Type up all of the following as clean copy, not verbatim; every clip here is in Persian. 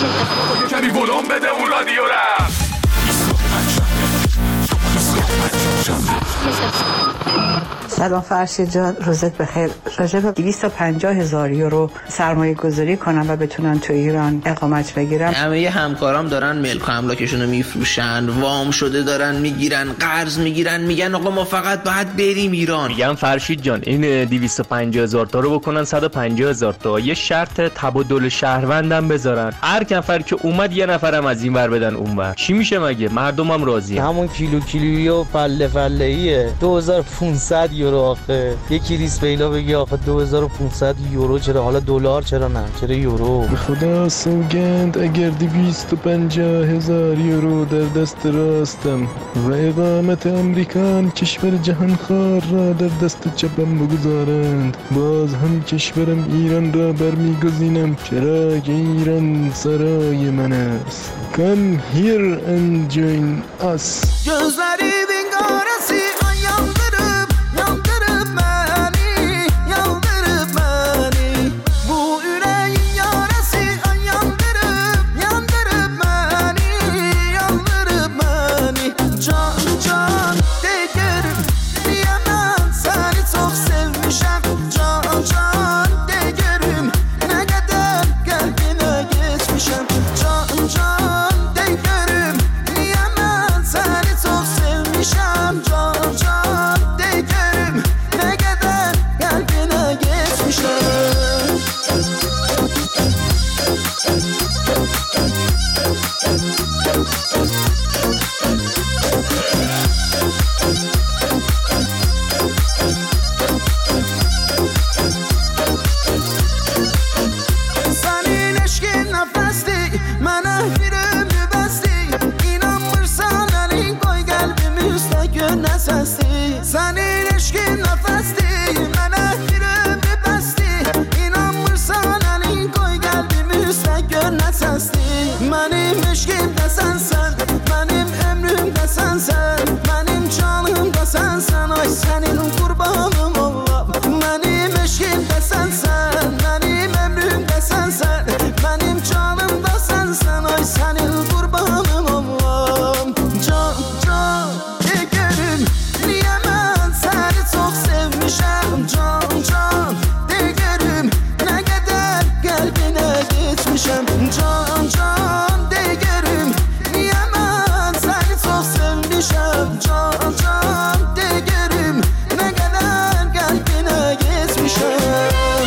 کمی ولوم بده اون رادیو رفت. سلام فرشید جان، روزت بخیر. راجع به 250,000 یورو سرمایه گذاری کنم و بتونن تو ایران اقامت بگیرم. همه همکارام دارن ملک و املاکشونو میفروشن، وام شده دارن میگیرن، قرض میگیرن، میگن آقا ما فقط باید بریم ایران. میگم فرشید جان این 250,000 تا رو بکنن 150,000 تا، یه شرط تبادل شهروندم بذارن، هر نفر که اومد یه نفرم از این ور بدن اون ور. چی میشه مگه؟ مردمم راضی. همون کیلویی و پله ایه 2500 یورو. آخه یکی ریس پیدا بگی آخه 2500 یورو چرا؟ حالا دلار چرا نه؟ چرا یورو؟ به خدا سوگند اگر 250,000 یورو در دست راستم و اقامت امریکان کشور جهانخوار را در دست چپم بگذارند، باز هم کشورم ایران را برمیگزینم، چرا که ایران سرای من است. Come here and join us. gözleri bingaresi yandırıp yandırıp beni, yandırıp beni. Bu yüreğin yarası yandırıp yandırıp beni, yandırıp beni. Can can değerim diyemem, seni çok sevmişim. Can can değerim ne kadar kalbine geçmişim. Can can değerim diyemem, seni çok sevmişim. Can can değerim ne kadar kalbine geçmişim. Senin eşkin nefesti, mənə bir ömrü bəsti. İnanmırsan əlin qoy qəlbimi üstə gör nə səsdi. Senin eşkin nefesti, mənə bir ömrü bəsti. İnanmırsan əlin qoy qəlbimi üstə gör nə səsdi. Mənim eşkim də sənsən, mənim ömrüm də sənsən, mənim canım da sənsən. Ay sənin qurbanım olam. Mənim eşkim də sənsən, mənim ömrüm də sənsən, mənim canım da sənsən. Ay sənin qurbanım olam. Can can deyərim, niyə mən səni çox sevmişəm. Can can deyərim, nə qədər qəlbinə geçmişəm. Can can deyərim, niyə mən səni çox sevmişəm. Can can deyərim, nə qədər qəlbinə geçmişəm.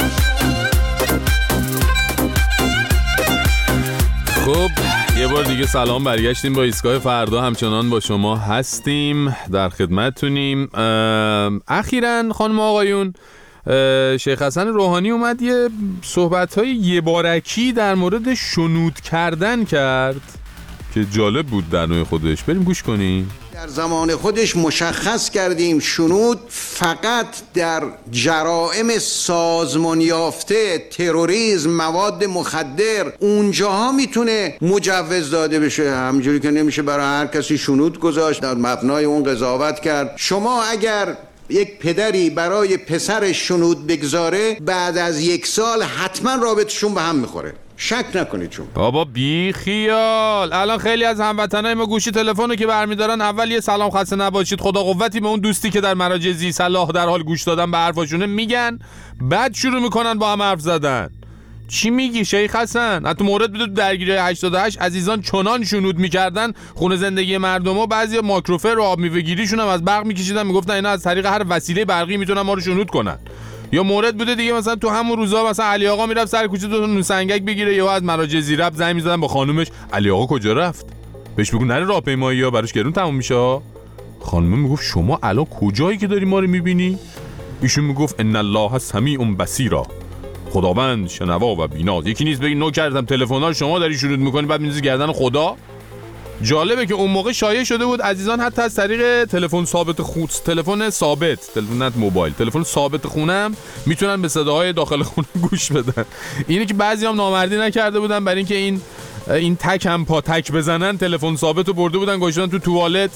خب یه بار دیگه سلام، برگشتیم با ایستگاه فردا، همچنان با شما هستیم، در خدمتتونیم. اخیراً خانم آقایون شیخ حسن روحانی اومد یه صحبت‌های یه بارکی در مورد شنود کردن کرد که جالب بود در نوع خودش. بریم گوش کنیم. در زمان خودش مشخص کردیم شنود فقط در جرائم سازمان یافته، تروریسم، مواد مخدر، اونجاها میتونه مجوز داده بشه. همجوری که نمیشه برای هر کسی شنود گذاشت، در مبنای اون قضاوت کرد. شما اگر یک پدری برای پسرش شنود بگذاره، بعد از 1 سال حتما رابطشون به هم میخوره، شک نکنید. چون بابا بی خیال، الان خیلی از هموطنای ما گوشی تلفنو که برمیدارن اول یه سلام خسته نباشید خدا قوتی به اون دوستی که در مراجع ذی صلاح در حال گوش دادن به حرفاشونه میگن، بعد شروع میکنن با هم حرف زدن. چی میگی شیخ حسن؟ حتی مورد بوده تو درگیری 88 عزیزان چنان شنود میکردن خونه زندگی مردمو، بعضی ماکروفر و آب میوه‌گیریشون هم از برق میکشیدن، میگفتن اینا از طریق هر وسیله برقی میتونن ما رو شنود کنن. یا مورد بوده دیگه مثلا تو همون روزا مثلا علی آقا میرفت سر کوچه دو نوسنگک بگیره، یا از مراجع زیرب زنگ میزدن با خانومش علی آقا کجا رفت، بهش بگو نره راهپیمایی ها براش گرون تموم میشه. خانم میگفت شما الان کجایی که داری ما رو میبینی؟ ایشون میگفت ان الله سمیع بصیرا، خداوند شنوا و بیناست. یکی نیست بگی نو کردم تلفن‌ها شما داری شنود میکنی بعد میندازی گردن خدا. جالبه که اون موقع شایع شده بود عزیزان حتی از طریق تلفن ثابت تلفن نه موبایل، تلفن ثابت خونم میتونن به صداهای داخل خونه گوش بدن. اینه که بعضیام نامردی نکرده بودن برای اینکه این تک هم پا تک بزنن، تلفن ثابت رو برده بودن گذاشتن تو توالت،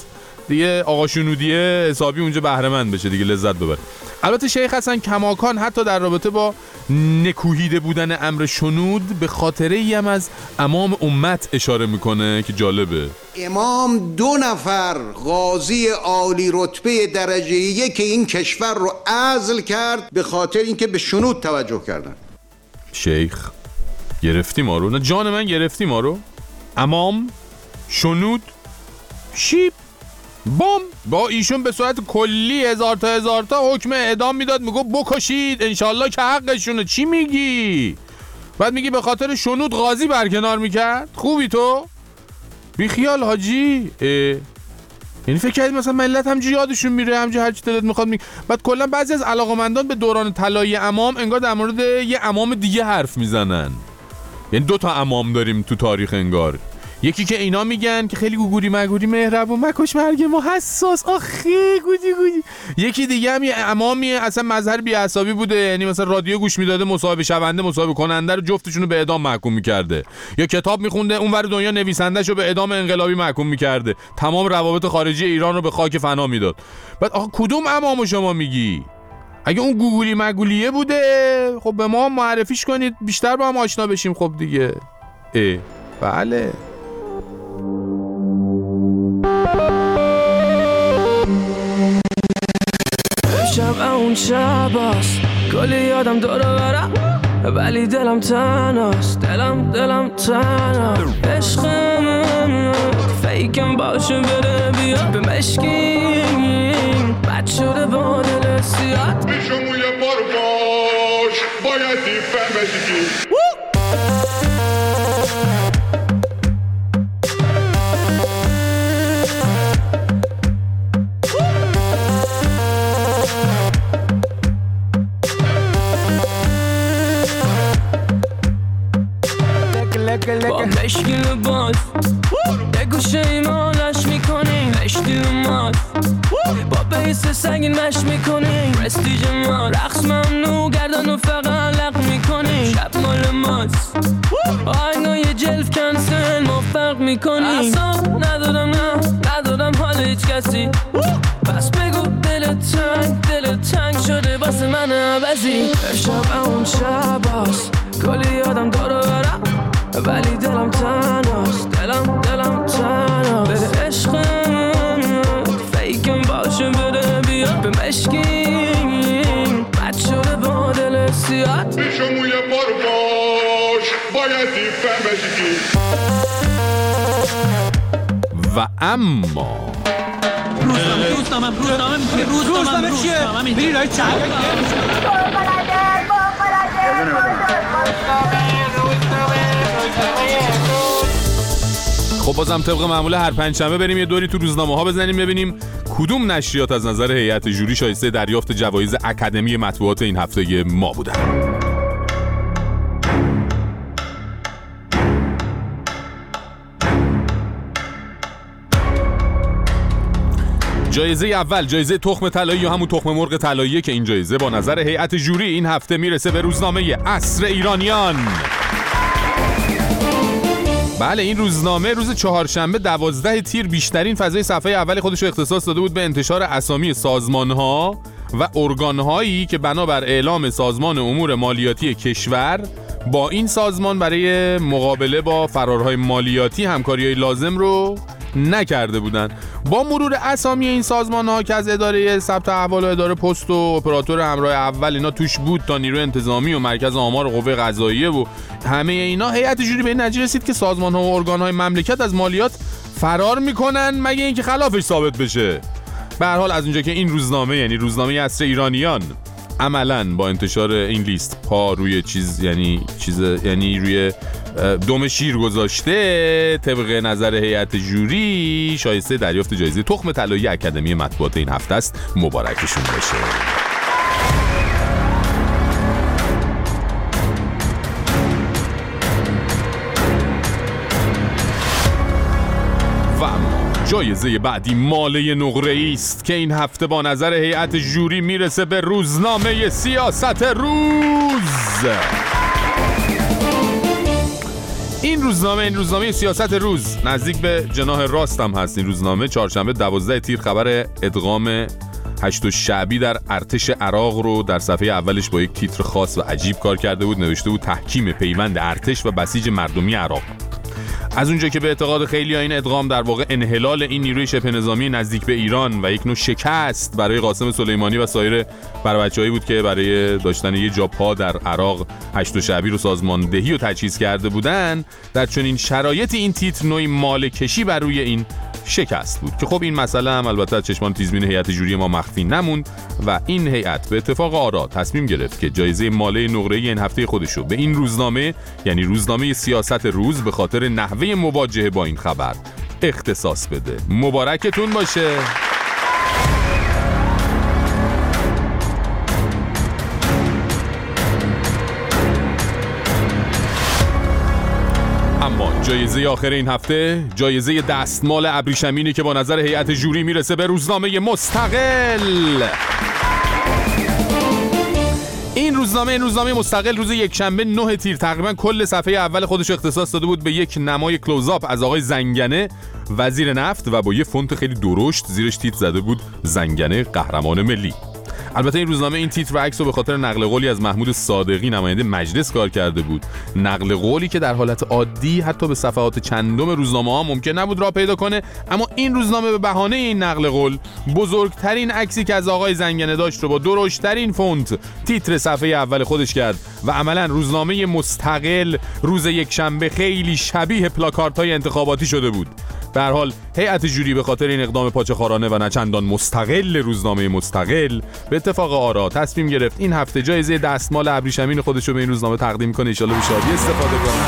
دیگه آقا شنودیه حسابی اونجا بهره مند بشه دیگه، لذت ببره. البته شیخ حسن کماکان حتی در رابطه با نکوهیده بودن امر شنود به خاطره ای هم از امام امت اشاره میکنه که جالبه. امام 2 نفر قاضی عالی رتبه درجه 1 این کشور رو عزل کرد به خاطر اینکه به شنود توجه کردن. شیخ گرفتی ما رو، نه جان من گرفتی ما رو. امام، شنود، شیب، بام، با ایشون به صورت کلی هزار تا حکم اعدام میداد، میگو بکشید انشالله که حقشونه. چی میگی؟ بعد میگی به خاطر شنود قاضی برکنار میکرد؟ خوبی تو؟ بی خیال حاجی. یعنی فکر کردی مثلا ملت همجوری یادشون میره، همجوری هر چی دلت میخواد بعد کلا بعضی از علاقمندان به دوران طلایی امام انگار در مورد یه امام دیگه حرف میزنن. یعنی 2 تا امام داریم تو تاریخ انگار. یکی که اینا میگن که خیلی گوگوری مگوری مهربون مکش مرگ ما حساس آخی گودی. یکی دیگه هم یه امامی اصلا مظهر بی‌عصابی بوده، یعنی مثلا رادیو گوش میداده، مصاحبه شونده مصاحبه کننده رو جفتشون رو به اعدام محکوم میکرده، یا کتاب میخونده اونور دنیا نویسنده‌شو به اعدام انقلابی محکوم میکرده، تمام روابط خارجی ایران رو به خاک فنا میداد. بعد آخه کدوم امامو شما میگی؟ اگه اون گوگولی مگولیه بوده خب به ما معرفیش کنید بیشتر با هم آشنا بشیم. خب دیگه بله. شب اون شباست کلی یادم دور برم ولی دلم تنهاست، دلم تنهاست. عشقم فیکم باشه بره بیاد به مشکیم بد شده با دل سیاد میشموی برباش باید دیفن بشیدی. با مشکل باز یه گوشه ایمانش میکنیم اشتی اومد با بیس سنگین مش میکنیم پرستیج ما رقص ممنوع گردن و فقط لق میکنیم شب مال ماست آینای جلف کنسل ما فرق میکنیم اصلا ندارم حال هیچ کسی بس بگو دل تنگ شده باسه من عوضی شب اون شباست کلی یادم دارو برم ولی دلم تنهاست، دلم تنهاست. بده عشقم فیکم باشه بده بیاد به مشکیم بد شده با دل سیاد میشموی برباش باید دیفن بشیدی. و اما روزنامه چیه؟ بری لای چند خب بازم طبق معمول هر پنجشنبه بریم یه دوری تو روزنامه ها بزنیم ببینیم کدوم نشریات از نظر هیئت جوری شایسته دریافت جوایز اکادمی مطبوعات این هفته ما بودن. جایزه اول جایزه تخم طلایی یا همون تخم مرغ طلاییه که این جایزه با نظر هیئت جوری این هفته میرسه به روزنامه عصر ایرانیان. بله این روزنامه روز چهارشنبه 12 تیر بیشترین فضای صفحه اول خودش رو اختصاص داده بود به انتشار اسامی سازمان‌ها و ارگان‌هایی که بنابر اعلام سازمان امور مالیاتی کشور با این سازمان برای مقابله با فرارهای مالیاتی همکاری‌های لازم رو نکرده بودند. با مرور اسامی این سازمان‌ها که از اداره ثبت احوال و اداره پست و اپراتور همراه اول اینا توش بود تا نیروی انتظامی و مرکز آمار قوه قضاییه و همه اینا، هیئت جوری به این نتیجه رسید که سازمان‌ها و ارگان‌های مملکت از مالیات فرار میکنن مگه اینکه خلافش ثابت بشه. به هر حال از اونجا که این روزنامه یعنی روزنامه عصر ایرانیان عملاً با انتشار این لیست پا روی یعنی روی دم شیر گذاشته، طبق نظر هیئت جوری شایسته دریافت جایزه تخم طلایی اکادمی مطبوعات این هفته است. مبارکشون باشه. جایزه بعدی ماله نقره‌ای است که این هفته با نظر هیئت جوری میرسه به روزنامه سیاست روز. این روزنامه سیاست روز نزدیک به جناح راست هم هست. این روزنامه چهارشنبه 12 تیر خبر ادغام 8 شعبی در ارتش عراق رو در صفحه اولش با یک تیتر خاص و عجیب کار کرده بود. نوشته بود تحکیم پیوند ارتش و بسیج مردمی عراق. از اونجا که به اعتقاد خیلی این ادغام در واقع انحلال این نیروی شبه نظامی نزدیک به ایران و یک نوع شکست برای قاسم سلیمانی و سایر بچه‌هایی بود که برای داشتن یه جا پا در عراق 8 شعبی رو سازماندهی و تجهیز کرده بودن، در چنین شرایطی این تیتر نوعی مالکشی بر روی این شکست بود که خب این مسئله هم البته از چشمان تیزبین هیئت جوری ما مخفی نموند و این هیئت به اتفاق آرا تصمیم گرفت که جایزه مالی نقره‌ای این هفته خودشو به این روزنامه، یعنی روزنامه سیاست روز، به خاطر نحوه مواجهه با این خبر اختصاص بده. مبارکتون باشه. اما جایزه آخر این هفته، جایزه دستمال ابریشمینی که با نظر هیئت جوری میرسه به روزنامه مستقل. این روزنامه مستقل روز یکشنبه 9 تیر تقریبا کل صفحه اول خودش اختصاص داده بود به یک نمای کلوزآپ از آقای زنگنه وزیر نفت و با یه فونت خیلی درشت زیرش تیتر زده بود زنگنه قهرمان ملی. البته این روزنامه این تیتر و عکس رو به خاطر نقل قولی از محمود صادقی نماینده مجلس کار کرده بود. نقل قولی که در حالت عادی حتی به صفحات چندم روزنامه ها ممکن نبود راه پیدا کنه، اما این روزنامه به بهانه این نقل قول بزرگترین عکسی که از آقای زنگنه داشت رو با درشترین فونت تیتر صفحه اول خودش کرد و عملا روزنامه مستقل روز یکشنبه خیلی شبیه پلاکاردهای انتخاباتی شده بود. به هر حال هیئت جوری به خاطر این اقدام پاچه‌خوارانه و نچندان مستقل روزنامه مستقل به اتفاق آرا تصمیم گرفت این هفته جایزه دستمال ابریشمین خودش رو به این روزنامه تقدیم کنه. ان شاءالله به شادی استفاده کنه.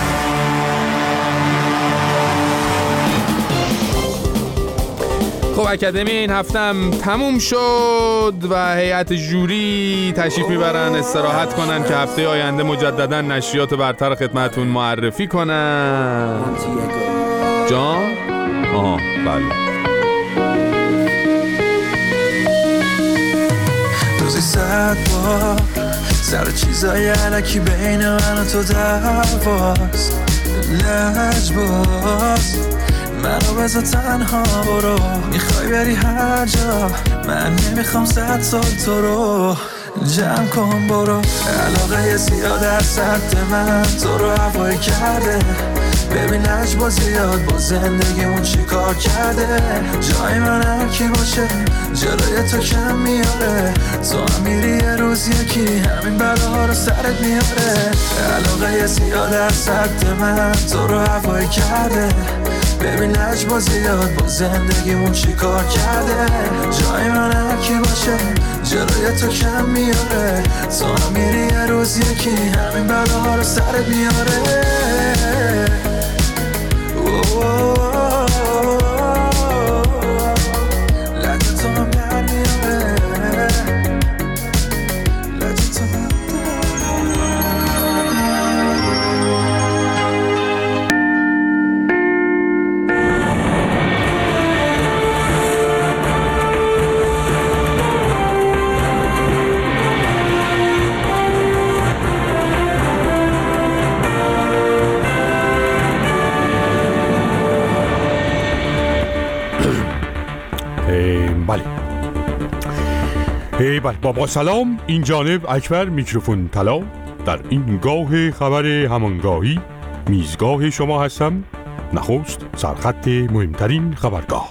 خب اکادمی این هفتم تموم شد و هیئت جوری تشریف میبرن استراحت کنن که هفته آینده مجددا نشریات برتر خدمتتون معرفی کنن. جان؟ آها بله. روزی 100 بار سر چیزای علکی بین من و تو دعواست، لجباز منو بذار تنها برو، میخوای بری هر جا من نمیخوام 100 سال تو رو جمع کن برو. علاقه زیاد از سرد من تو رو هوایی کرده، ببین لجبا زیاد با زندگیمون چی کار کرده. جای من هر کی باشه جلوی تو کم میاره، تو هم میری یه روز یکی همین بلاها رو سرت میاره. علاقه زیاد از سرد من تو رو هوایی کرده، ببین لجبا زیاد با زندگیمون چی کار کرده. جای من هر کی باشه جلوی تو کم میاره، تو هم میری یه روز یکی همین بلاها رو سرت میاره. بله بابا سلام، این جانب اکبر میکروفون طلا. در این گاه خبر همانگاهی میزگاه شما هستم. نخست سرخط مهمترین خبرگاه.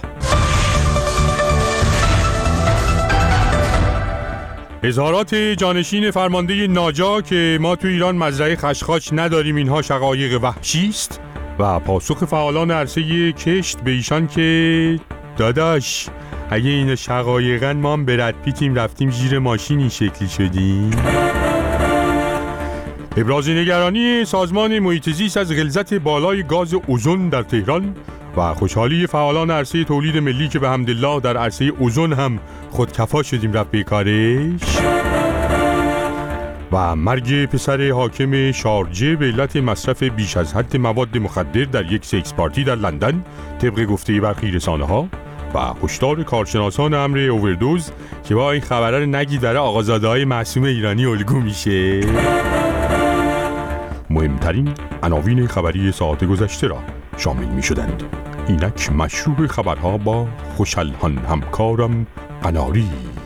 اظهارات جانشین فرمانده ناجا که ما تو ایران مزرعه خشخاش نداریم اینها شقایق وحشی است و پاسخ فعالان عرصه کشت به ایشان که داداش اگه این شقایقن ما هم برد پیتیم رفتیم زیر ماشین این شکلی شدیم. ابراز نگرانی سازمان محیط زیست از غلظت بالای گاز اوزون در تهران و خوشحالی فعالان عرصه تولید ملی که به حمدالله در عرصه اوزون هم خودکفا شدیم رفت به کارش. و مرگ پسر حاکم شارجه به علت مصرف بیش از حد مواد مخدر در یک سکس پارتی در لندن طبق گفته برخی رسانه‌ها و هشدار کارشناسان امر اووردوز که با این خبره رو نگی داره آقازاده‌های معصوم ایرانی الگو میشه. مهمترین عناوین خبری ساعت گذشته را شامل می شدند. اینک مشروع خبرها با خوشالهان همکارم قناری.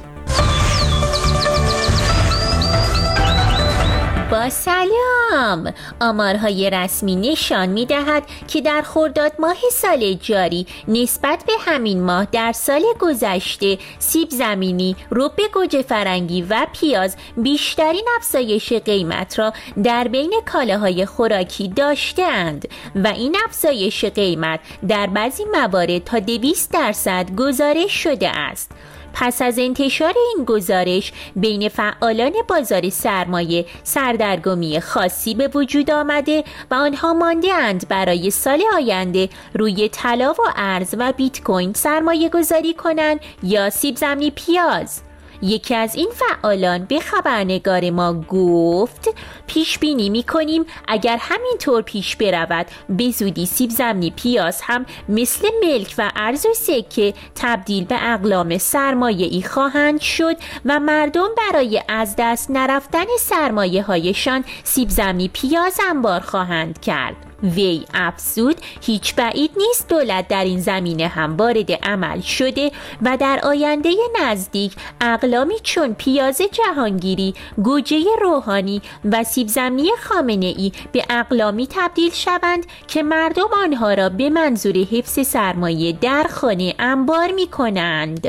با سلام. آمارهای رسمی نشان می دهد که در خرداد ماه سال جاری نسبت به همین ماه در سال گذشته سیب زمینی، رب گوجه فرنگی و پیاز بیشترین افزایش قیمت را در بین کالاهای خوراکی داشته‌اند و این افزایش قیمت در بعضی موارد تا 200% گزارش شده است. پس از انتشار این گزارش بین فعالان بازار سرمایه سردرگمی خاصی به وجود آمده و آنها مانده اند برای سال آینده روی طلا و ارز و بیت کوین سرمایه گذاری کنند یا سیب زمینی پیاز. یکی از این فعالان به خبرنگار ما گفت پیش بینی می کنیم اگر همینطور پیش برود به زودی سیب زمینی پیاز هم مثل ملک و ارز و سکه تبدیل به اقلام سرمایه‌ای خواهند شد و مردم برای از دست نرفتن سرمایه هایشان سیب زمینی پیاز انبار خواهند کرد. وی افزود هیچ بعید نیست دولت در این زمینه هم وارد عمل شده و در آینده نزدیک اقلامی چون پیاز جهانگیری، گوجه روحانی و سیب زمینی خامنه‌ای به اقلامی تبدیل شوند که مردم آنها را به منظور حفظ سرمایه در خانه انبار می کنند.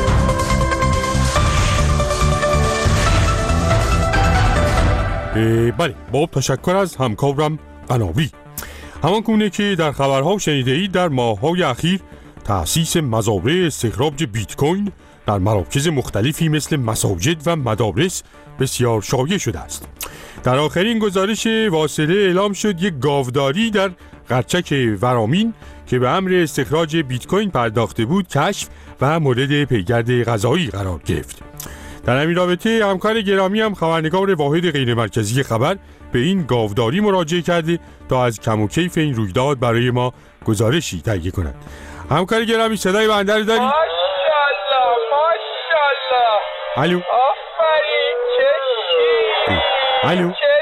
بله، با تشکر از همکارم قناوی. همان گونه که در خبرها شنیده اید در ماه‌های اخیر تأسیس مزارع استخراج بیت کوین در مراکز مختلفی مثل مساجد و مدارس بسیار شایع شده است. در آخرین گزارش واصله اعلام شد یک گاوداری در قرچک ورامین که به امر استخراج بیت کوین پرداخته بود کشف و مورد پیگرد قضایی قرار گرفت. در همین رابطه همکار گرامی هم خبرنگار واحد غیرمرکزی خبر به این گاوداری مراجعه کرده تا از کم و کیف این رویداد برای ما گزارشی تهیه کند. همکار گرامی صدای بنده رو داری؟ ماشاءالله ماشاءالله. الو. آفرین چه شیری. الو. چه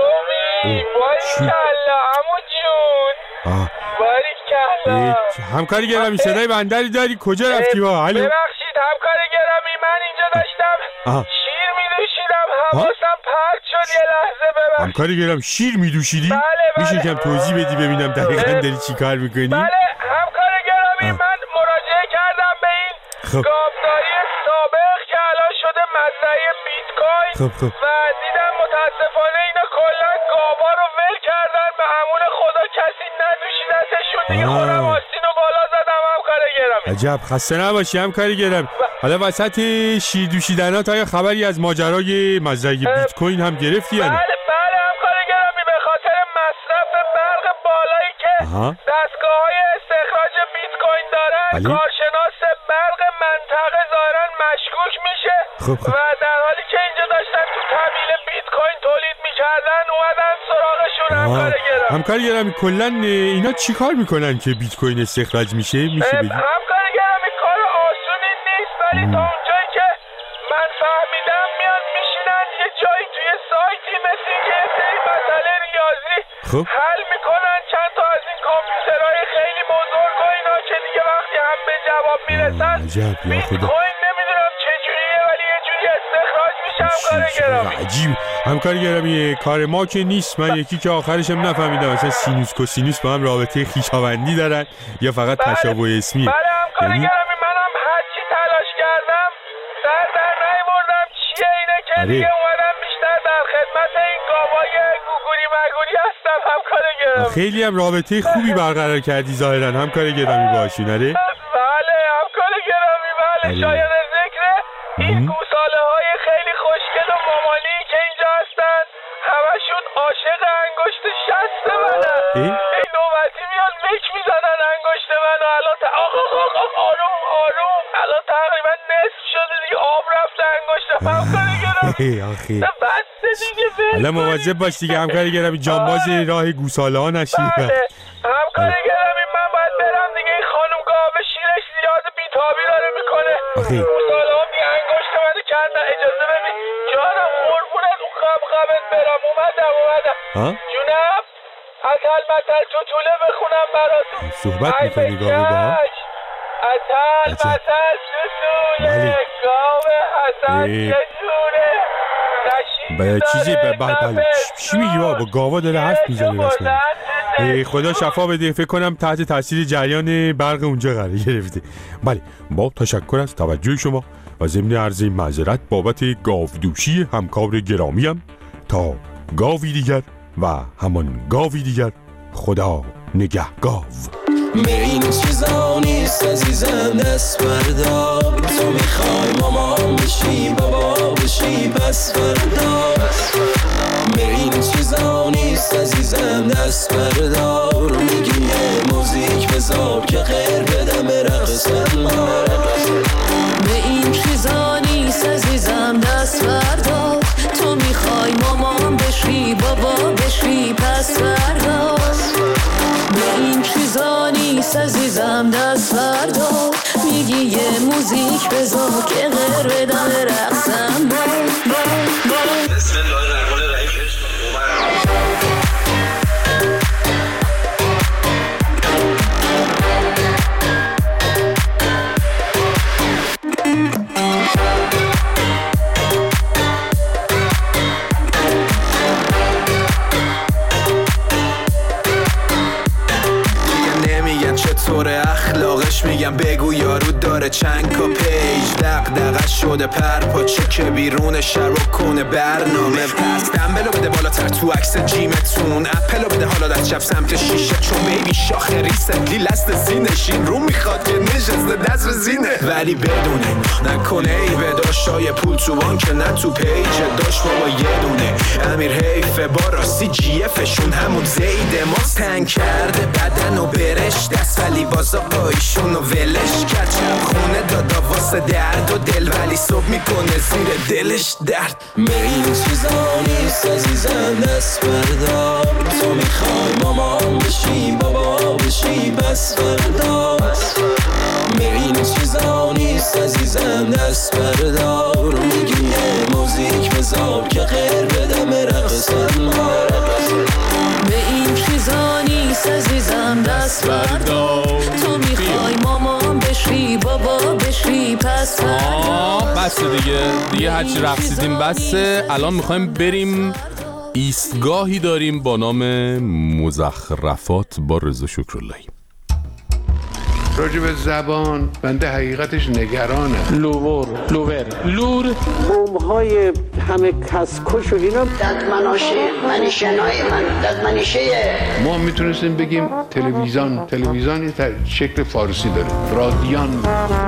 دومی. ماشاءالله عمو جون. باریکلا. همکار گرامی صدای بنده رو داری؟ کجا رفتی با؟ الو. ببخشید همکار گرامی من اینجا داشتم شیر می‌نوشیدم حواسم پرت شد یه لحظه ببخشید. همکار گرامی شیر می‌نوشیدی؟ بله. میشه کم توضیح بدی ببینم دقیقاً داری چی کار می‌کنی؟ بله همکار گرامی من مراجعه کردم به این گاوداری سابق که الان شده مزرعه بیت کوین و دیدم متاسفانه اینا کلا گاوا رو ول کردن به امون خدا کسی ندوشیدتشون دیگه خودم آستین رو بالا زدم همکار گرامی. عجب خسته نباشی همکار گرامی. حالا وسط شیر دوشیدنات آیا خبری از ماجرای مزرعه بیت کوین هم گرفتی یا نه؟ بله همکار گرامی به خاطر مصرف برق بالایی که دستگاه‌های استخراج بیت کوین دارن کارشناس برق منطقه ظاهراً مشکوک میشه و در حالی که اینجا داشتن تو تبدیل بیت کوین تولید میکردن اومدن سراغشون همکار گرامی. همکار گرامی کلاً اینا چیکار میکنن که بیت کوین استخراج میشه؟ میشه بگی؟ همکار گرامی کار آسونی نیست ولی تا اونجایی که من فهمیدم میان میشینن یه جایی توی سایتی مثل اینکه یه سری مسئله ریاضی حل میکنن چند تا از این کامپیوترهای خیلی بزرگ و اینا که دیگه وقتی هم به جواب میرسن بیت کوین نمیدونم چجوریه ولی یه جوری استخراج میشه همکار گرامی. عجیب. همکار گرامی کار ما که نیست. من یکی که آخرشم نفهمیدم مثلا سینوس کوسینوس با هم رابطه خویشاوندی دارن یا فقط تشابه اسمیه. بله همکار گرامی منم هرچی تلاش کردم سر در نیاوردم چیه اینه که دیگه اومدم بیشتر در خدمت این گاوای گوگوری مگوری هستم همکار گرامی. خیلی هم رابطه خوبی برقرار کردی ظاهرا همکار گرامی باشی نره؟ بله همکار گرامی بله شاید ذکر این گوساله های خیلی خوشگل و مامانی که اینجا هستن همشون عاشق انگشت شست منن. این نوبتی میان مک میزنن انگشت منو الان آروم آروم الان تقریبا نصف شده دیگه آب رفته انگشت همکار گرامی. بسته دیگه حالا مواظب باش دیگه همکار گرامی جانباز راه گوساله ها نشی. همکار گرامی من باید برم دیگه این خانم گاوه شیرش زیاد بیتابی داره میکنه گوساله ها بی انگشت منو کردن اجازه بدی جانم قربونت اون قبقبت برم اومدم جونم اتل متل توتوله بخونم براتون؟ صحبت میکنی گاوه با؟ اتل متل توتوله گاوه حسن چه جوره به چیزی بله چی میگی با گاوا داره حرف میزنی رسما؟ خدا شفا بده، فکر کنم تحت تاثیر جریان برق اونجا قرار گرفته. بله با تشکر از توجه شما و ضمن عرض معذرت بابت گاودوشی همکار گرامیم. تا گاوی دیگر و همان گاوی دیگر، خدا نگهگاو. این چیزا نیست عزیزم، دست بردار. تو میخوای مامان بشی بابا بشی پس بردار. این چیزا نیست عزیزم، دست بردار. میگی یه موزیک بذار که غیر بدم رقصم ما. به این چیزا نیست عزیزم، دست بردار. تو میخوای مامان بشی بابا بشی پس بردار. به این چیزا نیست عزیزم، دست بردار. میگی یه موزیک بذار که غیر بدم رقصم بسم الله الرحمن الرحیم. چطور اخلاقش میگم بگو یارو داره چند کا پیج دغدغه شده پرپاچه که بیرون شب کنه برنامه پس دنبلو بده بالاتر تو عکس جیمتون اپلو بده حالا در چپ سمت شیشه چون بیبی شاخه ریسنتلی لست زینشین رو میخواد که نشسته دست به زینه ولی بدونه نکنه ای به داشتای پول تو بانک نه تو پیج داشت بابا یه دونه امیر حیفه با راستی جی افشون همون زیده ما تنگ کرده بدن و برش دست ولی باز آقایشون و ولش کرد چند خونه دادا واسه درد و دل ولی صبح میکنه زیر دلش درد به این چیزا نیست عزیزم دست بردار تو میخوای مامان بشی بابا بشی بس بردار به این چیزا نیست عزیزم دست بردار میگی یه موزیک بذار که غیر بدم رقصم به این چیزا نیست عزیزم دست بردار تو میخوای مامان بشی بابا بشی پس بردار بسه دیگه هرچی رقصیدیم بسه. الان میخوایم بریم ایستگاهی داریم با نام مزخرفات با رضا شکراللهی. راجع به زبان بنده حقیقتش نگرانه. لور بوم‌های همه کسکش و اینا ددمناشه منیشنای من ددمنیشه ما میتونستیم بگیم تلویزیون یه شکل فارسی داره رادیان.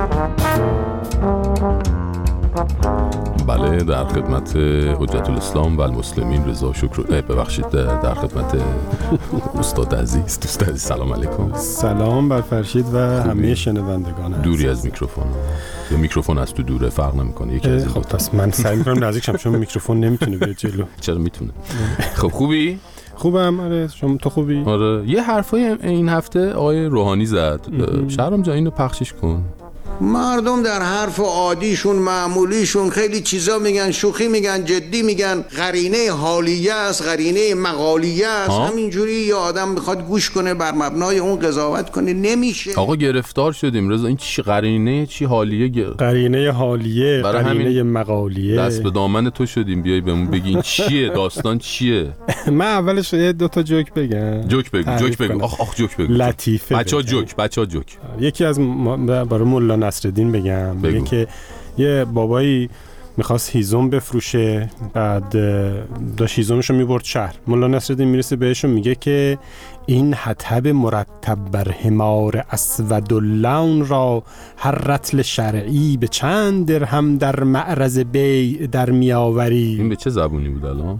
بله در خدمت حجت الاسلام و المسلمین رضا شکر ببخشید در خدمت استاد عزیز دوست عزیز سلام علیکم. سلام بر فرشید و همه شنوندگان. دوری از میکروفون یا میکروفون از تو دوره فرق نمیکنه یکی از این. خب پس من سعی میکنم نزدیک شم چون میکروفون نمیتونه بیاد جلو. چرا میتونه؟ خب خوبی؟ خوبم. آره شما تو خوبی؟ آره یه حرفای این هفته آقای روحانی زد شهرام جان اینو پخشش کن. مردم در حرف عادیشون معمولیشون خیلی چیزا میگن، شوخی میگن، جدی میگن، قرینه حالیه است، قرینه مقالیه است، همینجوری یه آدم میخواد گوش کنه بر مبنای اون قضاوت کنه نمیشه. آقا گرفتار شدیم رضا این چی قرینه چی حالیه قرینه حالیه قرینه مقالیه دست به دامن تو شدیم بیای بهمون بگی این چیه داستان چیه. من اولش یه دو تا جوک بگم. جوک بگو آخ جوک بگو لطیفه بچا جوک. یکی از برای مولا نصرالدین بگم میگه که یه بابایی میخواست هیزم بفروشه بعد داشت هیزمشو میبرد شهر. مولا نصرالدین میرسه بهشون میگه که این حطب مرتب بر حمار اسود اللون را هر رطل شرعی به چند درهم در معرض بیع در میآوری. این به چه زبونی بود الان؟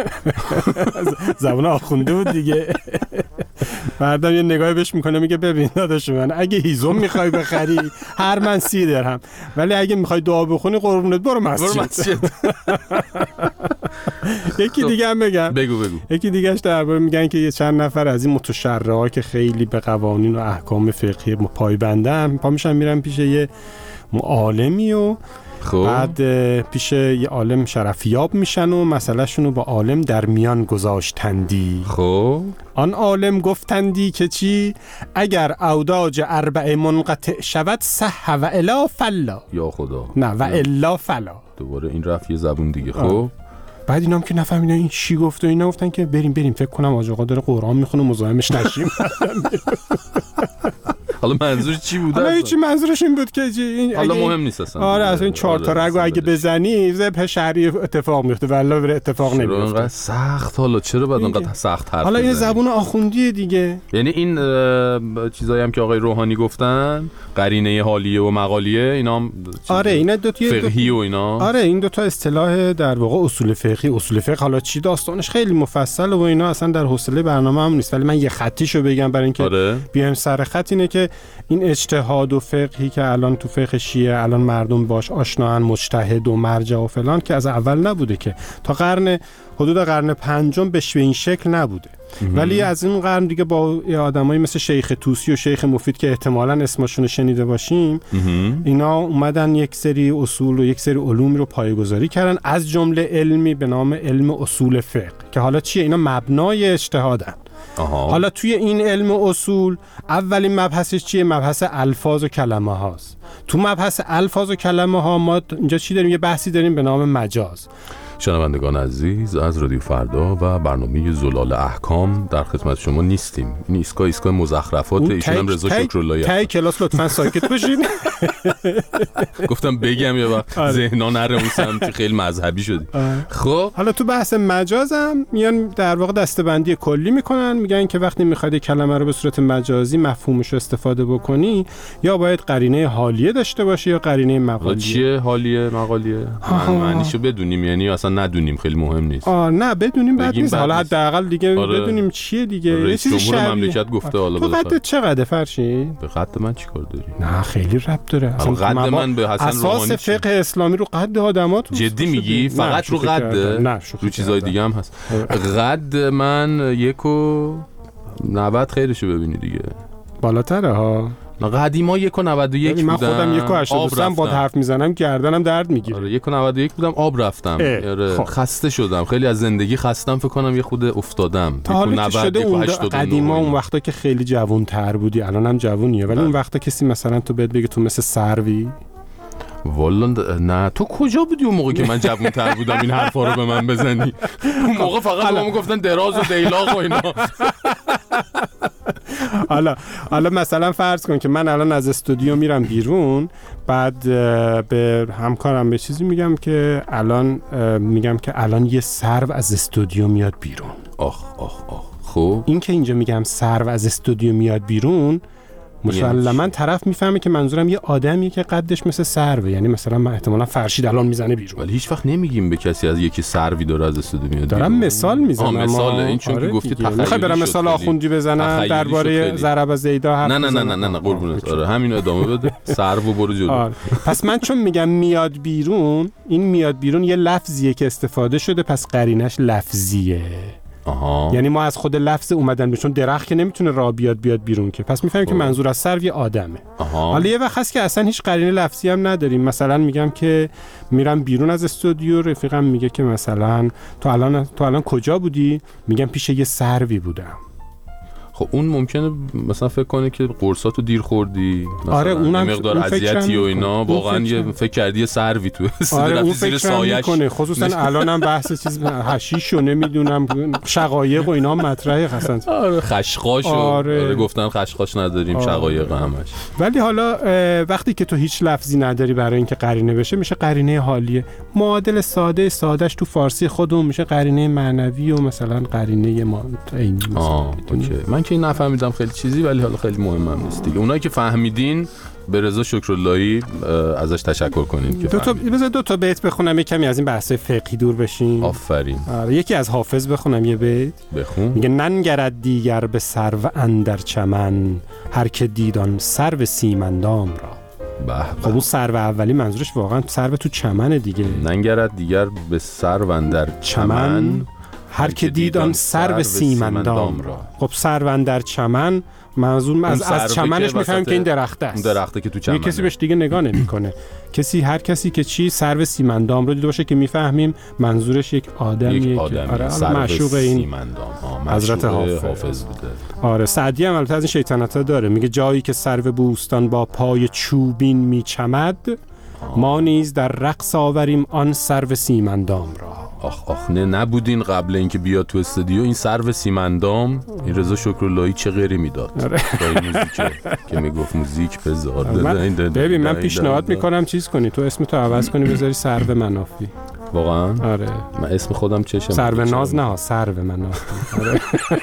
زبون آخونده بود دیگه. بعدم یه نگاهی بهش میکنه میگه ببین داداش من اگه هیزم میخوای بخری هر من 30 درهم ولی اگه میخوای دعا بخونی قربونت برو مسجد. یکی دیگه هم بگم. بگو. یکی دیگهش درباره میگن که یه چند نفر از این متشرعا که خیلی به قوانین و احکام فقهی پایبندن پا میشن میرن پیش یه عالمی و خب بعد پیش یه عالم شرفیاب میشن و مسئلهشون رو با عالم در میان گذاشتندی. خب آن عالم گفتندی که چی؟ اگر اوداج اربع منقطع شود صح و الا فلا. یا خدا. نه و الا فلا. دوباره این رفت یه زبون دیگه. خب بعد اینا هم که نفهمیدن این چی گفت و اینا گفتن که بریم فکر کنم آج آقا داره قرآن میخونه مزاحمش نشیم. حالا منظور چی بود؟ حالا هیچی، منظورش این بود که این حالا مهم نیست اصلا. آره اصلا این 4 تا رگو اگه بزنی زب شهری اتفاق میفته والله بره اتفاق نمیفته. چرا انقدر سخت؟ حالا چرا بعد انقدر سخت حرف حالا این زبون آخوندیه دیگه. یعنی این چیزایی هم که آقای روحانی گفتن، قرینه حالیه و مقالیه، اینا هم آره اینا دو تا فقهی و اینا. آره این دو تا اصطلاح در واقع اصول فقهی. اصول فقه حالا چی داستانش خیلی مفصله و اینا اصلا در حوصله برنامه هم نیست، ولی من یه خطیشو بگم برای اینکه بیایم سر خط. اینه که این اجتهاد و فقهی که الان تو فقه شیعه الان مردم باش آشنان، مجتهد و مرجع و فلان، که از اول نبوده، که تا حدود قرن پنجم به این شکل نبوده. ولی از این قرن دیگه با آدمایی مثل شیخ طوسی و شیخ مفید که احتمالاً اسمشون رو شنیده باشیم، اینا اومدن یک سری اصول و یک سری علومی رو پایه‌گذاری کردن، از جمله علمی به نام علم اصول فقه که حالا چیه؟ اینا مبنای اجتهادن. حالا توی این علم اصول اولین مبحثش چیه؟ مبحث الفاظ و کلمه هاست. تو مبحث الفاظ و کلمه ها ما اینجا چی داریم؟ یه بحثی داریم به نام مجاز. شنوندگان عزیز، از رادیو فردا و برنامه زلال احکام در خدمت شما نیستیم. این ایستگاه مزخرفات. ایشون هم رضا شکراللهی تای کلاس لطفاً ساکت باشین. گفتم بگم یه وقت ذهنا نره اون سمت خیلی مذهبی شدی. خب حالا تو بحث مجازم میان در واقع دسته‌بندی کلی میکنن، میگن که وقتی میخواید کلمه رو به صورت مجازی مفهومش رو استفاده بکنی، یا باید قرینه حالیه داشته باشی یا قرینه مقالیه. چیه حالیه مقالیه؟ معنیشو بدونیم، یعنی اصلا ندونیم خیلی مهم نیست. نه بدونیم بعد نیست. حالا حداقل دیگه بدونیم چیه دیگه. یه چیزی شبیه مملکت گفته. حالا تو قدت چقدره فرشی؟ به قد من چیکار داری؟ نه خیلی ربط داره. اصلا قد من به حسن روحانی اساس فقه اسلامی رو قد آدمات. جدی میگی؟ فقط رو قده؟ نه رو چیزای دیگه هم هست. قد من 1.90 خیلیشو ببینی دیگه. بالاتره ها. قدیما 1.91 بودم. من خودم 1.82 با حرف میزنم گردنم درد میگیره. آره 1.91 بودم، آب رفتم. آره خسته شدم، خیلی از زندگی خستم، فکر کنم یه خود افتادم. 1.90 قدیما اون وقتا که خیلی جوان تر بودی، الانم جوونیه، ولی اون وقتا کسی مثلا تو بهت بگه تو مثل سروی، والا نه. تو کجا بودی اون موقع که من جوان تر بودم این حرفا رو به من بزنی؟ اون موقع فقط به ما گفتن دراز و دیلاق و اینا. حالا مثلا فرض کن که من الان از استودیو میرم بیرون، بعد به همکارم به چیزی میگم که الان یه سرو از استودیو میاد بیرون. آخ خب این که اینجا میگم سرو از استودیو میاد بیرون، مسلماً طرف میفهمه که منظورم یه آدمیه که قدش مثل سروه، یعنی مثلا من احتمالاً فرشید الان میزنه بیرون. ولی هیچ وقت نمیگیم به کسی از یکی سروی داره از استودیو میاد. دارم مثال میزنم. مثاله این چون که گفتی تخیلی. میخوای برام مثال آخوندی بزنم درباره ضرب زیدا حرف نه قربونت. آره همین ادامه بده. سرو برو جلو. پس من چون میگم میاد بیرون، این میاد بیرون یه لفظیه که استفاده شده، پس قرینش لفظیه. یعنی ما از خود لفظ اومدن چون درخت که نمیتونه راه بیاد بیرون که، پس میفهمیم که منظور از سرو یه آدمه. حالا یه وقت هست که اصلا هیچ قرینه لفظی هم نداریم. مثلا میگم که میرم بیرون از استودیو، رفیقم میگه که مثلا تو الان کجا بودی؟ میگم پیش یه سروی بودم. خب اون ممکنه مثلا فکر کنه که قرصاتو دیر خوردی، مثلا آره اونم مقدار اذیتی و اینا، واقعا یه فکر کردی سروی تو اون زیر سایه‌اش کنه. خصوصا الانم بحث چیز حشیش و نمیدونم شقایق و اینا مطرحه اصلا. آره خشخاش آره گفتن خشخاش نداریم، شقایق همش. ولی حالا وقتی که تو هیچ لفظی نداری برای اینکه قرینه بشه، میشه قرینه حالیه. معادل سادهش تو فارسی خودمون میشه قرینه معنوی و مثلا قرینه عینی. اوکی. من که نفهمیدم خیلی چیزی، ولی حالا خیلی مهمم نیست دیگه. اونایی که فهمیدین به رضا شکراللهی ازش تشکر کنین که دو تا بیت بخونم، کمی از این بحث فقهی دور بشین. آفرین. یکی از حافظ بخونم یه بیت. بخون. میگه ننگرد دیگر به سرو اندر چمن، هر که دیدان سرو سیمندام را. خب اون سرو اولی منظورش واقعا سرو تو چمنه دیگه. ننگرد دیگر به سرو اندر چمن، هر که دید آن سرو سیمندام را. خب سرو در چمن، منظور از چمنش میفهمیم که این درخته است. اون درخته که تو چمنه. کسی بهش دیگه نگاه نمیکنه. هر کسی که سرو سیمندام رو دیده باشه که میفهمیم منظورش یک آدمیه که معشوق این سیمندام حضرت حافظ بوده. آره سعدی هم البته از این شیطنت‌ها داره، میگه جایی که سرو بوستان با پای چوبین میچمد، ما نیز در رقص آوریم آن سرو سیمندام را. آخ نه نبودین قبل اینکه بیاد تو استودیو این سرو سیمندام، این رضا شکراللهی چه غیری میداد با این موزیک که میگفت موزیک بذار. ببین من پیشنهاد میکنم چیز کنی، تو اسم تو عوض کنی بذاری سرو منافی. واقعا؟ آره من اسم خودم چشم سرو ناز نه سرو منافی. آره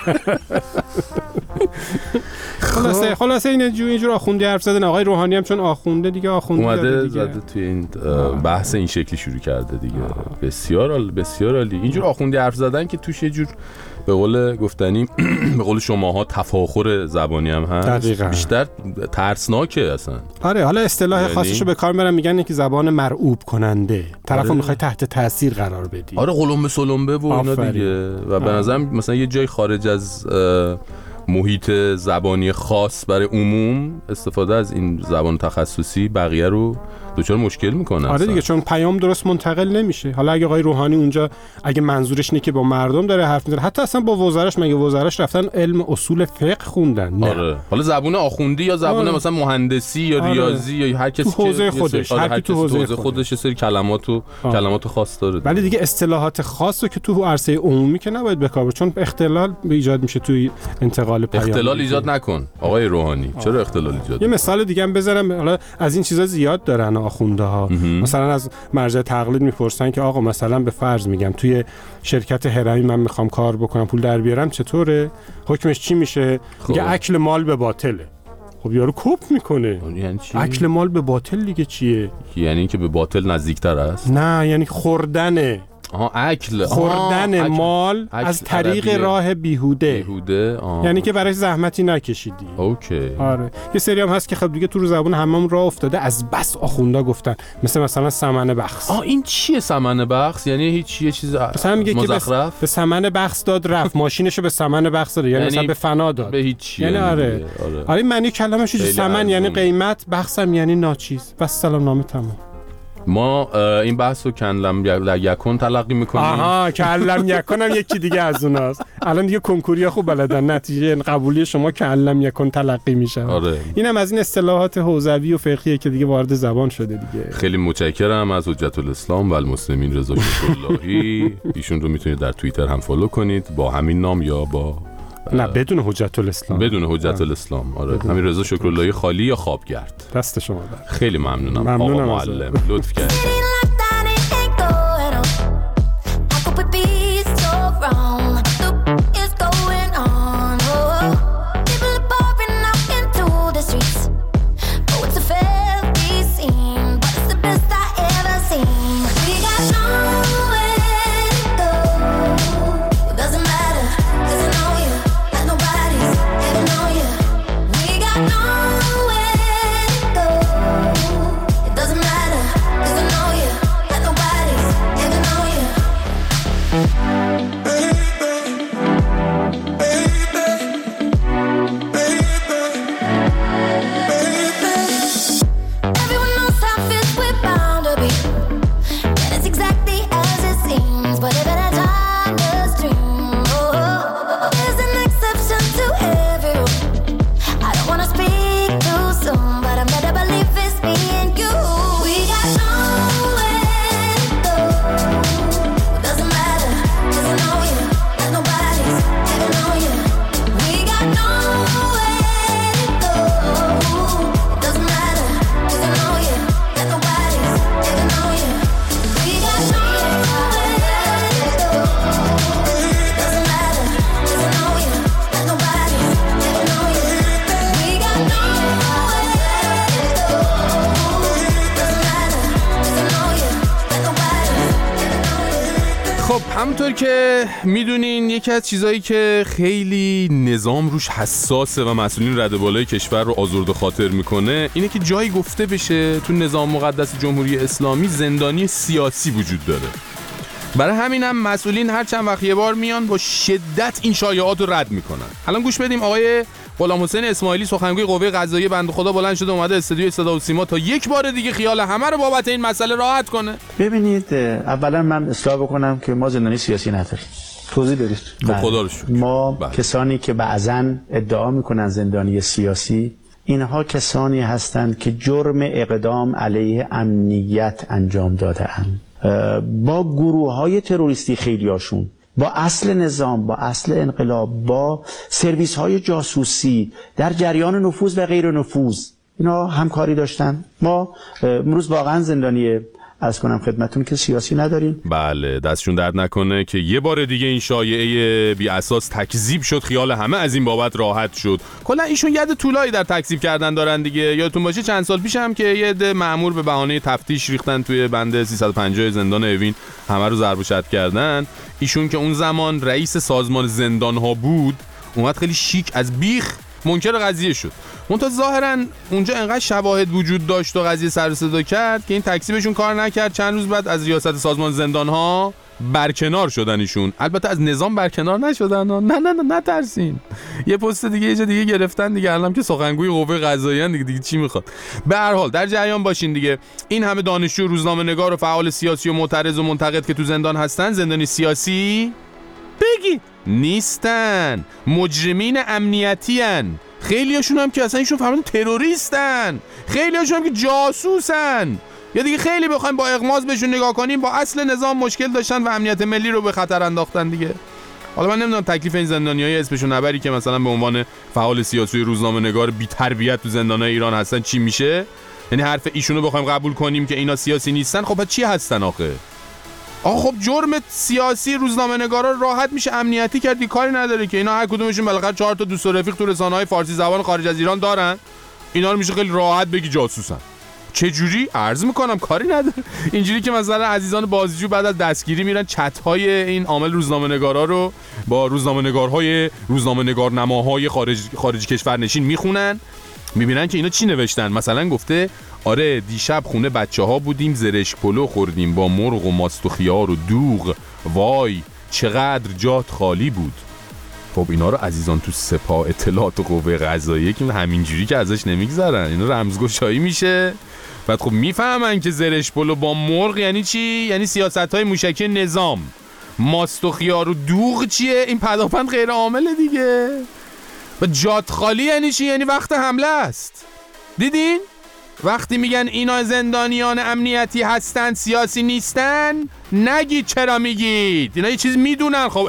خلاصه اینجور آخوندی حرف زدن. آقای روحانی هم چون آخونده دیگه اومده زده توی این بحث این شکلی شروع کرده دیگه. بسیار عالی. اینجور آخوندی حرف زدن که توش یه جور به قول گفتنی به قول شماها تفاخر زبانی هم هست. دقیقاً. بیشتر ترسناکه اصلا. آره حالا اصطلاح خاصشو به کار میبرن، میگن که زبان مرعوب کننده، طرفو میخوای تحت تاثیر قرار بدی. آره قلمبه سلمبه و اینا دیگه. و به نظرم مثلا یه جای خارج از محیط زبانی خاص برای عموم استفاده از این زبان تخصصی بقیه رو دچار مشکل میکنه. آره دیگه چون پیام درست منتقل نمیشه. حالا اگه آقای روحانی اونجا اگه منظورش اینه که با مردم داره حرف میزنه، حتی اصلا با وزراش، مگه وزراش رفتن علم اصول فقه خوندن؟ نه. آره حالا زبون آخوندی یا زبون مثلا مهندسی یا ریاضی یا هر کسی تو حوزه خودش، هر کی تو حوزه خودش یه سری کلمات خاص داره. ولی دیگه اصطلاحات خاصو که تو عرصه عمومی که نباید به کار ببری، چون اختلال ایجاد میشه توی انتقال پیام. اختلال ایجاد نکن آقای روحانی. چرا اختلال ایجاد؟ یه مثال دیگه هم بزنم. حالا از این چیزا زیاد دارن آخونده ها. مثلا از مرجع تقلید میپرسن که آقا مثلا به فرض میگم توی شرکت هرمی من میخوام کار بکنم پول در بیارم، چطوره؟ حکمش چی میشه؟ میگه اکل مال به باطله. خب یارو کپ میکنه. یعنی چی؟ اکل مال به باطل دیگه چیه؟ یعنی اینکه به باطل نزدیکتر است؟ نه یعنی خوردنه. خوردن مال از طریق راه بیهوده. یعنی که برای زحمتی نکشیدی. اوکی. آره یه سری هم هست که خب دیگه تو رو زبون هممون راه افتاده، از بس آخوندا گفتن، مثلا سمن بخس. این چیه سمن بخس؟ یعنی هیچ یه چیز مثلا میگه که به سمن بخس داد رفت، ماشینشو به سمن بخس داد، یعنی مثلا به فنا داد، به هیچ. یعنی آره معنی کلمه‌ش سمن یعنی قیمت، بخسم یعنی ناچیز. بس سلام نامه تمام. ما این بحث رو کلم یکون تلقی میکنیم. کلم یکون هم یکی دیگه از اوناست. الان دیگه کنکوریا خوب بلدن، نتیجه قبولی شما کلم یکون تلقی میشه. آره. اینم از این اصطلاحات حوزوی و فقهیه که دیگه وارد زبان شده دیگه. خیلی متشکرم از حجت الاسلام و المسلمین رضا شکراللهی. ایشون رو میتونید در توییتر هم فالو کنید با همین نام یا با نه بدون حجت الاسلام. بدون حجت الاسلام. آره همین رضا شکراللهی خالی یا خوابگرد. دست شما در. خیلی ممنونم آقا معلم، لطف کردید. همونطور که میدونین یکی از چیزایی که خیلی نظام روش حساسه و مسئولین رده بالای کشور رو آزرده خاطر میکنه اینه که جایی گفته بشه تو نظام مقدس جمهوری اسلامی زندانی سیاسی وجود داره. برای همینم مسئولین هر چند وقت یه بار میان با شدت این شایعات رو رد میکنن. الان گوش بدیم آقای غلام حسین اسماعیلی سخنگوی قوه قضاییه بنده خدا بلند شده اومده استودیوی صدا و سیما تا یک بار دیگه خیال همه رو بابت این مسئله راحت کنه. ببینید اولا من اصلاح بکنم که ما زندانی سیاسی نداریم. توضیح بدید. خدا رو شکر. ما کسانی که بعضاً ادعا میکنن زندانی سیاسی، اینها کسانی هستند که جرم اقدام علیه امنیت انجام داده‌اند. با گروه‌های تروریستی خیلیاشون، با اصل نظام، با اصل انقلاب، با سرویس‌های جاسوسی در جریان نفوذ و غیر نفوذ اینا همکاری داشتن. ما امروز واقعا زندانی عرض کنم خدمتون که سیاسی نداریم. بله دستشون درد نکنه که یه بار دیگه این شایعه بی اساس تکذیب شد، خیال همه از این بابت راحت شد. کلا ایشون ید طولایی در تکذیب کردن دارن دیگه. یادتون باشه چند سال پیش هم که یه عده مأمور به بهانه تفتیش ریختن توی بند 350 زندان اوین، همه رو ضرب و شتم کردن. ایشون که اون زمان رئیس سازمان زندان ها بود اومد خیلی شیک از بیخ منکر قضیه شد. منتها ظاهرا اونجا انقدر شواهد وجود داشت و قضیه سر صدا کرد که این تکذیبشون کار نکرد. چند روز بعد از ریاست سازمان زندان ها برکنار شدن ایشون. البته از نظام برکنار نشدن. نه نترسین. یه پست دیگه یه جا دیگه گرفتن دیگه. الان که سخنگوی قوه قضاییه دیگه چی میخواد؟ به هر حال در جریان باشین دیگه. این همه دانشجو، روزنامه‌نگار و فعال سیاسی و معترض و منتقد که تو زندان هستن، زندانی سیاسی بگید نیستن، مجرمین امنیتی هن. خیلی هاشون هم که اصلا ایشون فهمیدن تروریستن، خیلی هاشون هم که جاسوسن. یا دیگه خیلی بخوایم با اغماض بهشون نگاه کنیم با اصل نظام مشکل داشتن و امنیت ملی رو به خطر انداختن دیگه. حالا من نمیدونم تکلیف این زندانیای اسمشون نبری که مثلا به عنوان فعال سیاسی روزنامه‌نگار بی تربیت تو زندان‌های ایران هستن چی میشه؟ یعنی حرف ایشونو بخوایم قبول کنیم که اینا سیاسی نیستن، خب چی هستن آخه؟ خب جرم سیاسی روزنامه‌نگارا راحت میشه امنیتی کرد، کاری نداره که. اینا هر کدومشون بالاخره 4 تا دوست و رفیق تو رسانه‌های فارسی زبان خارج از ایران دارن. اینا رو میشه خیلی راحت بگی جاسوسن. چه جوری؟ عرض میکنم کاری نداره. اینجوری که مثلا عزیزان بازجو بعد از دستگیری میرن چت‌های این عامل روزنامه‌نگارا رو با روزنامه‌نگارنماهای خارج کشور نشین میخونن، میبینن که اینا چی نوشتن. مثلا گفته آره دیشب خونه بچه‌ها بودیم، زرشک پلو خوردیم با مرغ و ماست و خیار و دوغ، وای چقدر جات خالی بود. خب اینا رو عزیزان تو سپاه اطلاعات و قوه قضاییه که همینجوری که ازش نمیگذرن، اینا رمزگشایی میشه. بعد خب میفهمن که زرشک پلو با مرغ یعنی چی؟ یعنی سیاست‌های موشکی نظام. ماست و خیار و دوغ چیه؟ این پداپند غیر عامله دیگه. و جات خالی یعنی چی؟ یعنی وقت حمله است. دیدین؟ وقتی میگن اینا زندانیان امنیتی هستن سیاسی نیستن، نگید چرا میگید، اینا یه چیز میدونن. خب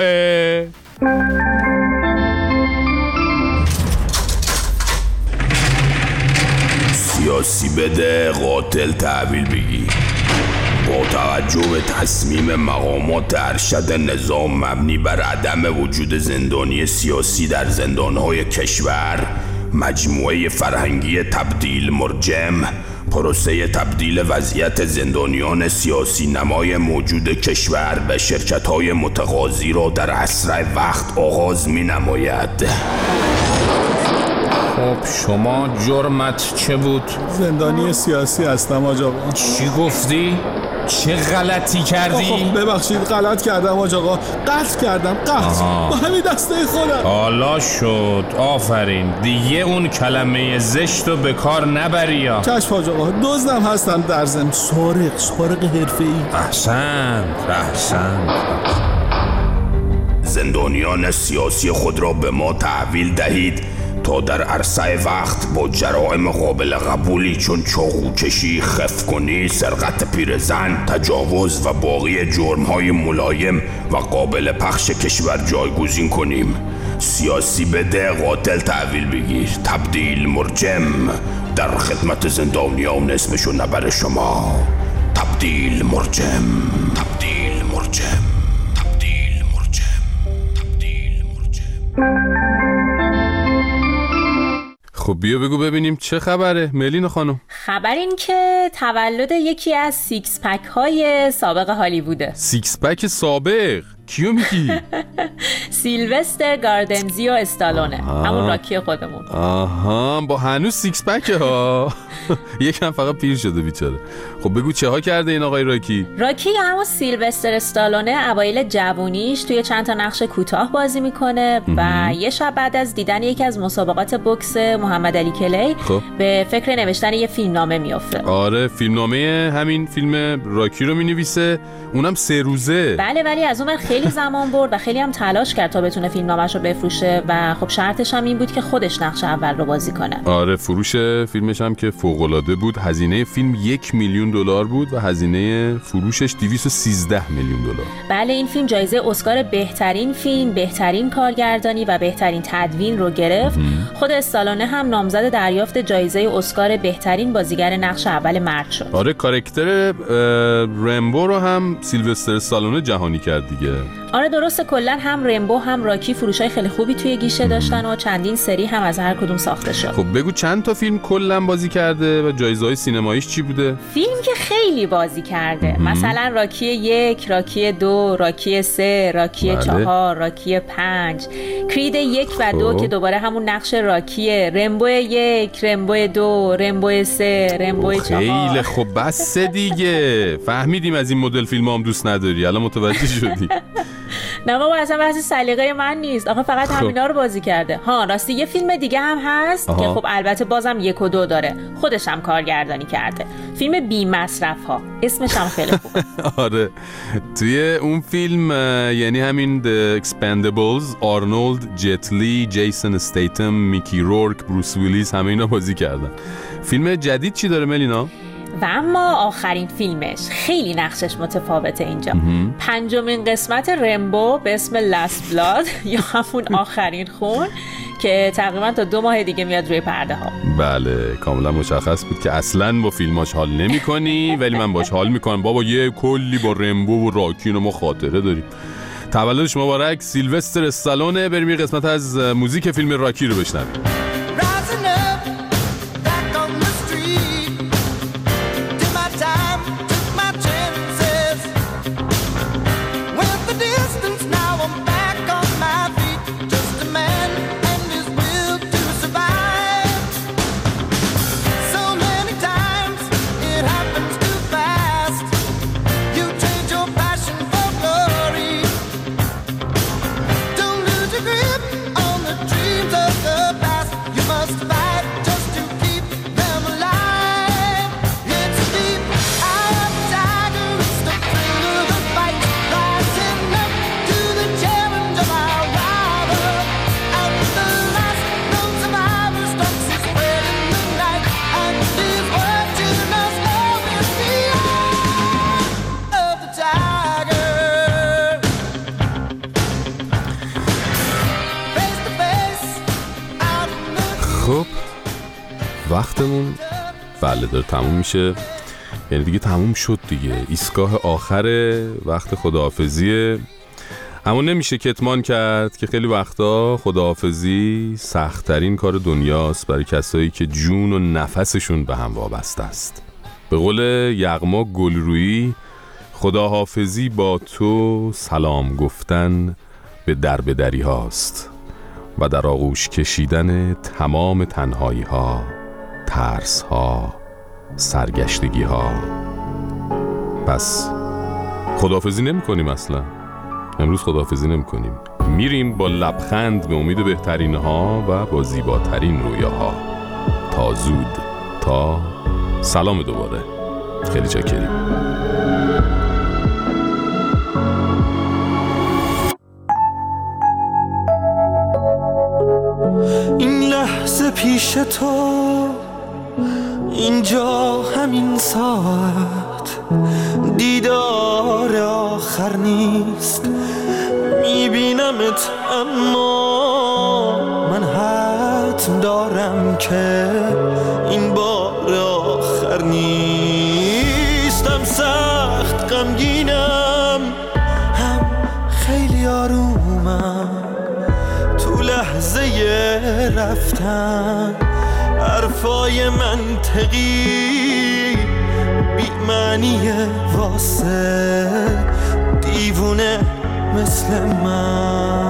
سیاسی بده قاتل تحویل بگی. با توجه به تصمیم مقامات ارشد نظام مبنی بر عدم وجود زندانی سیاسی در زندانهای کشور، مجموعه فرهنگی تبدیل مرجم پروسه تبدیل وضعیت زندانیان سیاسی نمای موجود کشور به شرکت‌های متقاضی را در اسرع وقت آغاز می‌نماید. خب شما جرمت چه بود؟ زندانی سیاسی هستم آج آقا. چی گفتی؟ چه غلطی کردی؟ خب ببخشید غلط کردم آج آقا. قتل کردم، قتل با همین دسته خودم. حالا شد، آفرین. دیگه اون کلمه زشت رو به کار نبری یا. چشم آج آقا، دزدم هستم در ضمن. سارق حرفه‌ای. احسنت. زندانیان سیاسی خود را به ما تحویل دهید تا در عرصه وقت با جرائم قابل قبولی چون چاقوکشی، خفگونی، سرقت پیرزن، تجاوز و باقی جرم‌های ملایم و قابل پخش کشور جایگزین کنیم. سیاسی بده قاتل تحویل بگیر. تبدیل مرجم در خدمت زندانیان اسمشو نبر شما. تبدیل مرجم. خب بیا بگو ببینیم چه خبره ملین خانم. خبر این که تولد یکی از سیکس پک های سابق هالیووده. سیکس پک سابق؟ کیو میگی؟ سیلوستر گاردنزی و استالونه، همون راکی خودمون. آها، با هنوز سیکس پکه ها. یکم فقط پیر شده بیچاره. خب بگو چه ها کرده این آقای راکی؟ راکی یا همون سیلوستر استالونه اوایل جوونیش توی چند تا نقش کوتاه بازی میکنه و یه شب بعد از دیدن یکی از مسابقات بوکس محمد علی کلی به فکر نوشتن یه فیلمنامه میافته. آره، فیلمنامه همین فیلم راکی رو مینویسه، اونم 3 روزه. بله، ولی از اون خیلی زمان برد و خیلی هم تلاش کرد تا بتونه فیلمنامه‌ش رو بفروشه و خب شرطش هم این بود که خودش نقش اول رو بازی کنه. آره، فروش فیلمش هم که فوق‌العاده بود. هزینه فیلم $1 میلیون بود و هزینه فروشش $213 میلیون. بله، این فیلم جایزه اسکار بهترین فیلم، بهترین کارگردانی و بهترین تدوین رو گرفت. خود استالونه هم نامزد دریافت جایزه اسکار بهترین بازیگر نقش اول مرد شد. آره، کاراکتر رمبو رو هم سیلوستر استالونه جهانی کرد دیگه. آره درسته، کلا هم رمبو هم راکی فروشای خیلی خوبی توی گیشه داشتن و چندین سری هم از هر کدوم ساخته شد. خب بگو چند تا فیلم کلا بازی کرده و جایزه‌های سینماییش چی بوده؟ فیلم که خیلی بازی کرده، مثلا راکی 1، راکی 2، راکی 3، راکی 4، راکی 5، کرید 1 و 2 که دوباره همون نقش راکیه، رمبو 1، رمبو 2، رمبو 3، رمبو 4. خیلی خب بس دیگه، فهمیدیم از این مدل فیلم هم دوست نداری، الان متوجه شدی. نه بابا، اصلا بحث سلیقه من نیست، آخه فقط همینا رو بازی کرده. ها راستی یه فیلم دیگه هم هست که خب البته بازم 1 و 2 داره، خودش هم کارگردانی کرده، فیلم بی مصرف ها، اسمش هم خیلی خوبه. آره، توی اون فیلم یعنی همین The Expendables، آرنولد، جت لی، جیسون استیتم، میکی رورک، بروس ویلیس، همه اینا بازی کردن. فیلم جدید چی داره ملینا؟ و اما آخرین فیلمش خیلی نقشش متفاوته اینجا. 5مین قسمت رمبو به اسم لاست بلاد یا همون آخرین خون که تقریبا تا 2 ماه دیگه میاد روی پرده ها. بله، کاملا مشخص بود که اصلا با فیلماش حال نمی کنی، ولی من باش حال میکنم. بابا یه کلی با رمبو و راکی و ما خاطره داریم. تولدش مبارک سیلوستر استالونه. بریم یه قسمت از موزیک فیلم راکی رو بشنویم. خب وقتمون بله داره تموم میشه، یعنی دیگه تموم شد دیگه، ایستگاه آخر وقت خداحافظیه. اما نمیشه کتمان کرد که خیلی وقتا خداحافظی سخت‌ترین کار دنیاست برای کسایی که جون و نفسشون به هم وابسته است. به قول یغما گلرویی، خداحافظی با تو سلام گفتن به دربدری هاست و در آغوش کشیدن تمام تنهایی ها، ترس ها، سرگشتگی ها. پس خداحافظی نمی کنیم اصلا. امروز خداحافظی نمی کنیم، میریم با لبخند به امید بهترین ها و با زیباترین رویاها. تا زود، تا سلام دوباره. خیلی چاکریم. این لحظه پیش تو، اینجا همین ساعت، دیدار آخر نیست، میبینمت اما من حتم دارم که این بار آخر نیستم. سخت غمگینم هم خیلی آرومم، تو لحظه رفتن حرفای منطقی بی معنیه واسه دیوونه مثل من.